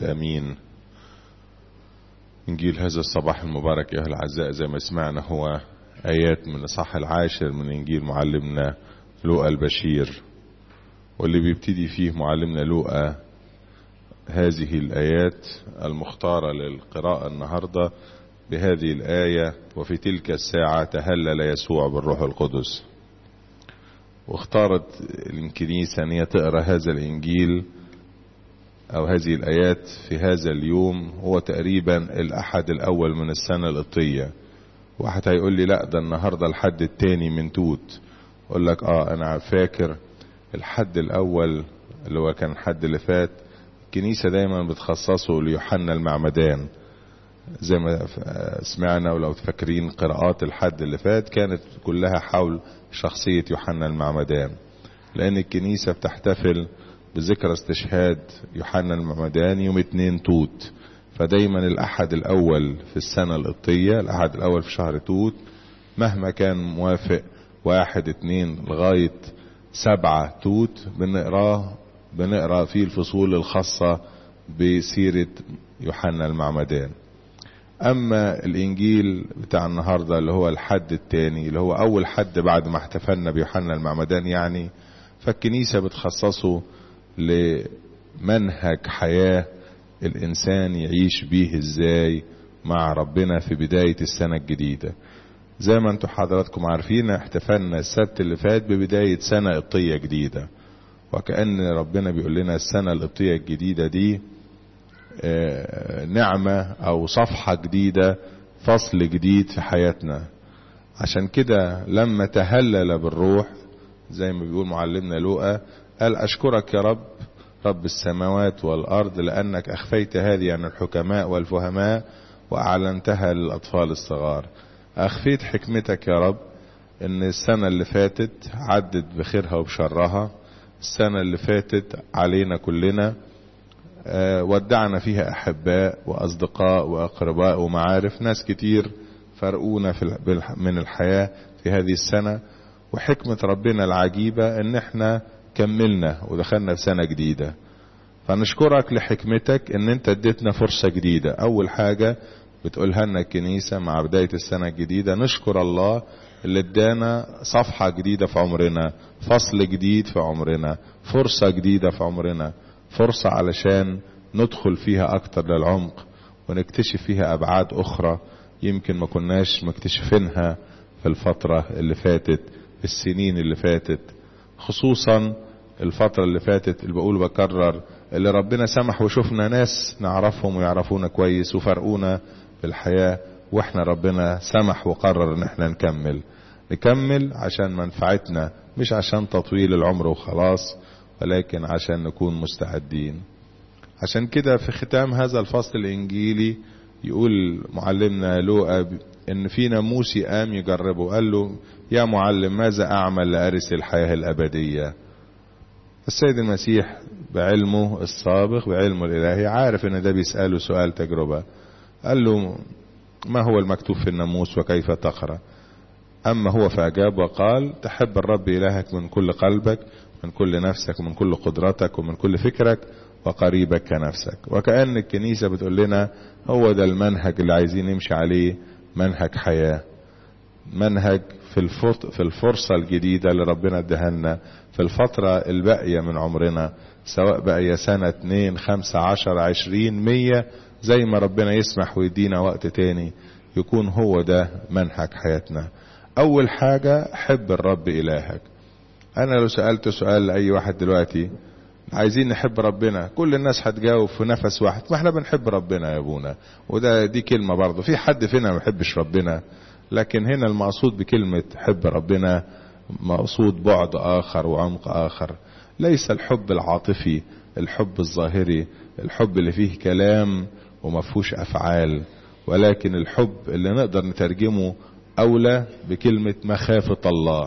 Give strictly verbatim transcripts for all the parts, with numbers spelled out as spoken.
آمين. إنجيل هذا الصباح المبارك أيها الأعزاء زي ما سمعنا هو آيات من الإصحاح العاشر من إنجيل معلمنا لوقا البشير، واللي بيبتدي فيه معلمنا لوقا هذه الآيات المختارة للقراءة النهاردة بهذه الآية: وفي تلك الساعة تهلل يسوع بالروح القدس. واختارت الكنيسة أن تقرأ هذا الإنجيل أو هذه الآيات في هذا اليوم، هو تقريبا الأحد الأول من السنة القبطية. واحد هيقول لي لا ده النهاردة الحد التاني من توت. أقول لك آه أنا فاكر الحد الأول اللي هو كان الحد اللي فات الكنيسة دايما بتخصصه ليوحنا المعمدان، زي ما سمعنا. ولو تفكرين قراءات الحد اللي فات كانت كلها حول شخصية يوحنا المعمدان، لأن الكنيسة بتحتفل بذكرى استشهاد يوحنا المعمدان يوم اتنين توت. فدايما الأحد الأول في السنة القبطية، الأحد الأول في شهر توت، مهما كان موافق واحد اتنين لغاية سبعة توت بنقراه بنقرأ فيه الفصول الخاصة بسيرة يوحنا المعمدان. أما الإنجيل بتاع النهاردة اللي هو الحد التاني اللي هو أول حد بعد ما احتفلنا بيوحنا المعمدان يعني، فالكنيسة بتخصصه لمنهج حياة الإنسان يعيش بيه إزاي مع ربنا في بداية السنة الجديدة. زي ما انتم حضراتكم عارفين احتفلنا السبت اللي فات ببداية سنة قبطية جديدة، وكأن ربنا بيقول لنا السنة القبطية الجديدة دي نعمة أو صفحة جديدة، فصل جديد في حياتنا. عشان كده لما تهلل بالروح زي ما بيقول معلمنا لوقا قال: أشكرك يا رب رب السماوات والأرض لأنك أخفيت هذه عن الحكماء والفهماء وأعلنتها للأطفال الصغار. أخفيت حكمتك يا رب إن السنة اللي فاتت عدت بخيرها وبشرها. السنة اللي فاتت علينا كلنا ودعنا فيها أحباء وأصدقاء وأقرباء ومعارف، ناس كتير فرقونا من الحياة في هذه السنة. وحكمة ربنا العجيبة ان احنا كملنا ودخلنا في سنة جديدة. فنشكرك لحكمتك ان انت اديتنا فرصة جديدة. اول حاجة بتقولها لنا الكنيسة مع بداية السنة الجديدة: نشكر الله اللي ادانا صفحة جديدة في عمرنا، فصل جديد في عمرنا، فرصة جديدة في عمرنا، فرصة علشان ندخل فيها اكتر للعمق ونكتشف فيها ابعاد اخرى يمكن ما كناش مكتشفينها في الفترة اللي فاتت، في السنين اللي فاتت، خصوصا الفترة اللي فاتت اللي بقول بكرر اللي ربنا سمح وشوفنا ناس نعرفهم ويعرفونا كويس وفرقونا في الحياة، واحنا ربنا سمح وقرر ان احنا نكمل نكمل عشان منفعتنا، مش عشان تطويل العمر وخلاص، ولكن عشان نكون مستعدين. عشان كده في ختام هذا الفصل الانجيلي يقول معلمنا لوقا ان في ناموسي قام يجربه، قال له: يا معلم ماذا اعمل لارث الحياة الابدية؟ السيد المسيح بعلمه السابق بعلمه الالهي عارف ان ده بيسأله سؤال تجربة. قال له: ما هو المكتوب في الناموس وكيف تقرأ؟ اما هو فاجاب وقال: تحب الرب الهك من كل قلبك من كل نفسك ومن كل قدرتك ومن كل فكرك وقريبك كنفسك. وكأن الكنيسة بتقول لنا هو ده المنهج اللي عايزين نمشي عليه، منهج حياة، منهج في في الفرصة الجديدة اللي ربنا ادهلنا في الفترة الباقية من عمرنا، سواء بقى سنة اتنين خمسة عشر عشرين مية، زي ما ربنا يسمح ويدينا وقت تاني يكون هو ده منهج حياتنا. اول حاجة حب الرب الهك. انا لو سألت سؤال لأي واحد دلوقتي عايزين نحب ربنا، كل الناس هتجاوب في نفس واحد: ما احنا بنحب ربنا يا ابونا. وده دي كلمة برضه، في حد فينا ما بيحبش ربنا؟ لكن هنا المقصود بكلمة حب ربنا مقصود بعد آخر وعمق آخر، ليس الحب العاطفي، الحب الظاهري، الحب اللي فيه كلام وما فيهوش أفعال، ولكن الحب اللي نقدر نترجمه أولى بكلمة مخافة الله.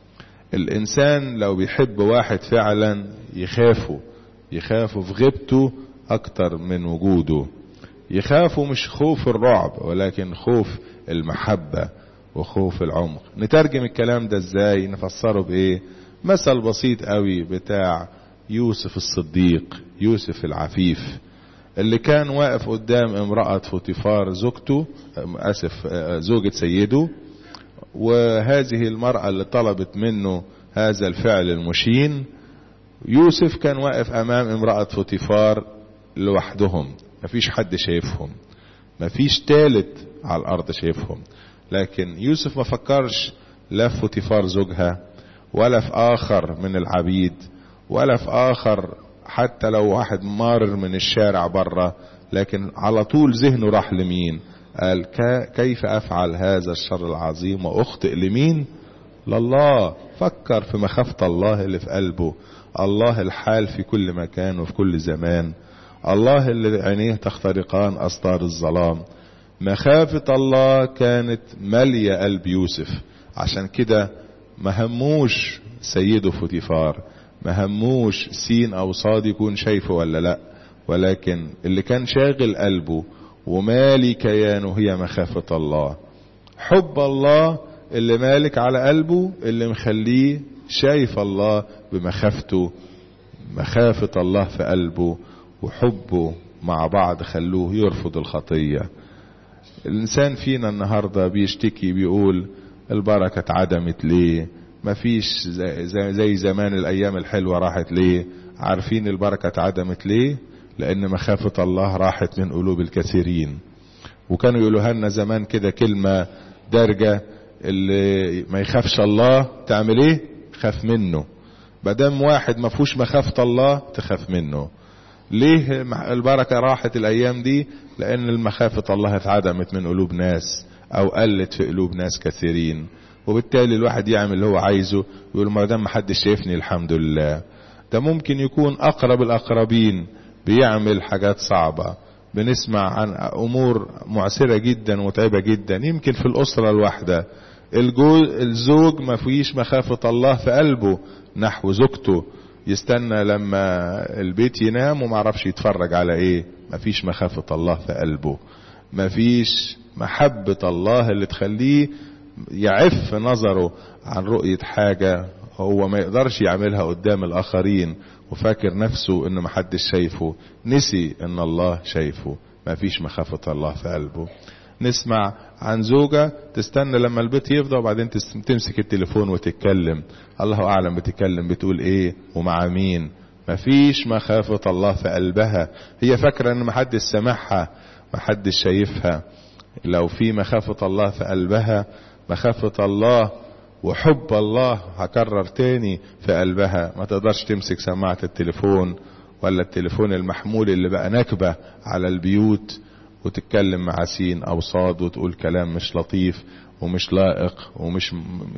الإنسان لو بيحب واحد فعلا يخافه يخافه في غيبته أكتر من وجوده، يخافه مش خوف الرعب ولكن خوف المحبة وخوف العمق. نترجم الكلام ده ازاي؟ نفسره بايه؟ مثل بسيط قوي بتاع يوسف الصديق، يوسف العفيف. اللي كان واقف قدام امرأة فوتيفار زوجته اسف زوجة سيده، وهذه المرأة اللي طلبت منه هذا الفعل المشين، يوسف كان واقف امام امرأة فوتيفار لوحدهم، مفيش حد شايفهم، مفيش تالت على الارض شايفهم. لكن يوسف ما فكرش لا في فوتيفار زوجها ولا في اخر من العبيد ولا في اخر حتى لو واحد مارر من الشارع بره، لكن على طول ذهنه راح لمين؟ قال كيف افعل هذا الشر العظيم واخطئ لمين؟ لله. فكر في مخافة الله اللي في قلبه، الله الحال في كل مكان وفي كل زمان، الله اللي عينيه تخترقان أستار الظلام. مخافة الله كانت مالية قلب يوسف، عشان كده ما هموش سيده فوتيفار، ما هموش سين أو صاد يكون شايفه ولا لا، ولكن اللي كان شاغل قلبه ومالي كيانه هي مخافة الله. حب الله اللي مالك على قلبه، اللي مخليه شايف الله بمخافته. مخافة الله في قلبه وحبه مع بعض خلوه يرفض الخطية. الإنسان فينا النهاردة بيشتكي بيقول البركة اتعدمت ليه؟ مفيش زي, زي زمان الأيام الحلوة راحت ليه؟ عارفين البركة اتعدمت ليه؟ لأن مخافة الله راحت من قلوب الكثيرين. وكانوا يقولوا لنا زمان كده كلمة درجة، اللي ما يخافش الله تعمل ايه؟ خاف منه. بدم واحد ما فيهوش مخافة الله تخاف منه. ليه البركة راحت الايام دي؟ لان المخافة الله اتعدمت من قلوب ناس او قلت في قلوب ناس كثيرين، وبالتالي الواحد يعمل اللي هو عايزه ويقول ما دام ما حدش شايفني الحمد لله. ده ممكن يكون اقرب الاقربين بيعمل حاجات صعبة، بنسمع عن امور معسرة جدا ومتعبة جدا. يمكن في الاسرة الواحدة الزوج ما فيش مخافة الله في قلبه نحو زوجته، يستنى لما البيت ينام وما عرفش يتفرج على ايه. ما فيش مخافة الله في قلبه، ما فيش محبة الله اللي تخليه يعف نظره عن رؤية حاجة هو ما يقدرش يعملها قدام الاخرين، وفاكر نفسه ان محدش شايفه، نسي ان الله شايفه. ما فيش مخافة الله في قلبه. نسمع عن زوجة تستنى لما البيت يفضى وبعدين تمسك التليفون وتتكلم، الله اعلم بتتكلم بتقول ايه ومع مين. مفيش مخافة الله في قلبها، هي فاكرة ان محدش سامعها محدش شايفها. لو في مخافة الله في قلبها، مخافة الله وحب الله هكرر تاني في قلبها، ما تقدرش تمسك سماعة التليفون ولا التليفون المحمول اللي بقى نكبة على البيوت وتتكلم مع سين او صاد وتقول كلام مش لطيف ومش لائق ومش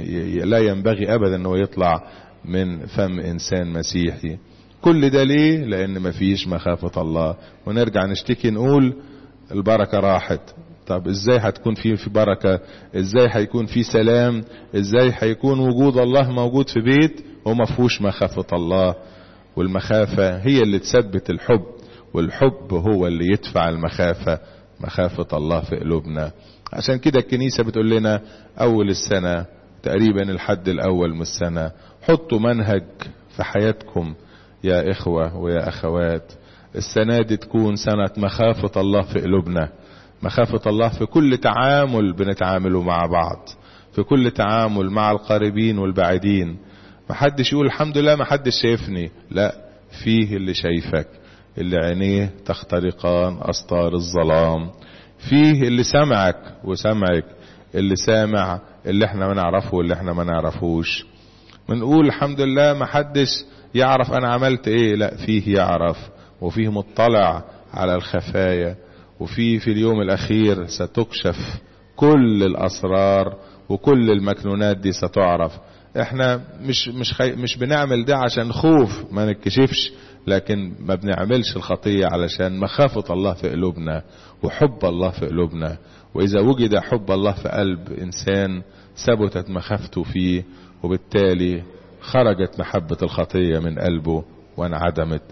لا ينبغي ابدا انه يطلع من فم انسان مسيحي. كل ده ليه؟ لان مفيش مخافة الله. ونرجع نشتكي نقول البركة راحت. طب ازاي هتكون في في بركة؟ ازاي هيكون في سلام؟ ازاي هيكون وجود الله موجود في بيت وما فيهوش مخافة الله؟ والمخافة هي اللي تثبت الحب، والحب هو اللي يدفع المخافة، مخافة الله في قلوبنا. عشان كده الكنيسة بتقول لنا اول السنة تقريبا الحد الاول من السنة حطوا منهج في حياتكم يا اخوة ويا اخوات. السنة دي تكون سنة مخافة الله في قلوبنا، مخافة الله في كل تعامل بنتعامله مع بعض، في كل تعامل مع القريبين والبعيدين. محدش يقول الحمد لله محدش شايفني، لا، فيه اللي شايفك، اللي عينيه تخترقان أستار الظلام، فيه اللي سمعك وسمعك، اللي سامع اللي احنا ما نعرفه واللي احنا ما نعرفوش. بنقول الحمد لله محدش يعرف انا عملت ايه، لا، فيه يعرف، وفيه مطلع على الخفايا، وفيه في اليوم الاخير ستكشف كل الاسرار وكل المكنونات دي ستعرف. احنا مش مش خي... مش بنعمل ده عشان خوف ما نتكشفش، لكن ما بنعملش الخطية علشان مخافة الله في قلوبنا وحب الله في قلوبنا. واذا وجد حب الله في قلب انسان ثبتت مخافته فيه، وبالتالي خرجت محبة الخطية من قلبه وانعدمت.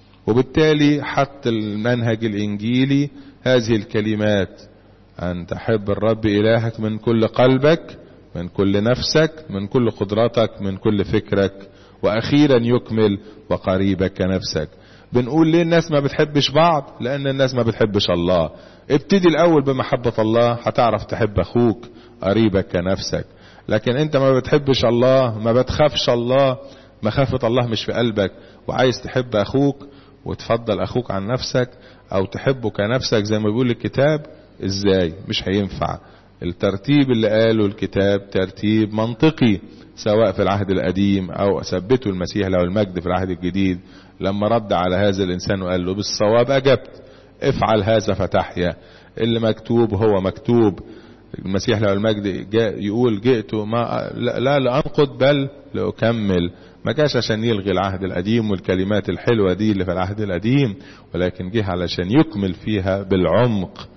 وبالتالي حط المنهج الانجيلي هذه الكلمات: ان تحب الرب الهك من كل قلبك، من كل نفسك، من كل قدرتك، من كل فكرك، واخيرا يكمل وقريبك كنفسك. بنقول ليه الناس ما بتحبش بعض؟ لان الناس ما بتحبش الله. ابتدي الاول بمحبة الله، هتعرف تحب اخوك قريبك كنفسك. لكن انت ما بتحبش الله، ما بتخافش الله، مخافة الله مش في قلبك، وعايز تحب اخوك وتفضل اخوك عن نفسك او تحبه كنفسك زي ما بيقول الكتاب، ازاي؟ مش هينفع. الترتيب اللي قاله الكتاب ترتيب منطقي، سواء في العهد القديم او ثبته المسيح له المجد في العهد الجديد لما رد على هذا الانسان وقال له بالصواب اجبت، افعل هذا فتحيا. اللي مكتوب هو مكتوب. المسيح له المجد جاء يقول جئت ما لا لأنقض بل لأكمل. ما جاش عشان يلغي العهد القديم والكلمات الحلوة دي اللي في العهد القديم، ولكن جه علشان يكمل فيها بالعمق،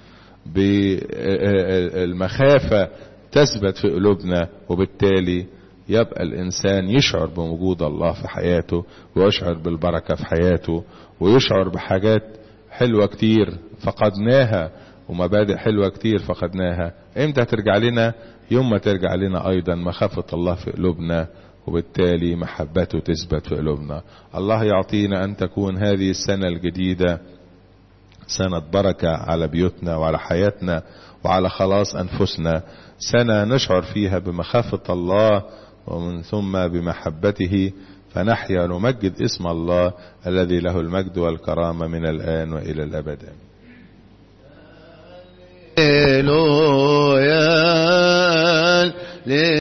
بالمخافة تثبت في قلوبنا، وبالتالي يبقى الإنسان يشعر بوجود الله في حياته، ويشعر بالبركة في حياته، ويشعر بحاجات حلوة كتير فقدناها ومبادئ حلوة كتير فقدناها. امتى ترجع لنا؟ يوم ما ترجع لنا ايضا مخافة الله في قلوبنا، وبالتالي محبته تثبت في قلوبنا. الله يعطينا ان تكون هذه السنة الجديدة سنة بركة على بيوتنا وعلى حياتنا وعلى خلاص انفسنا، سنة نشعر فيها بمخافة الله ومن ثم بمحبته، فنحيا نمجد اسم الله الذي له المجد والكرامة من الآن وإلى الأبد. هللويا.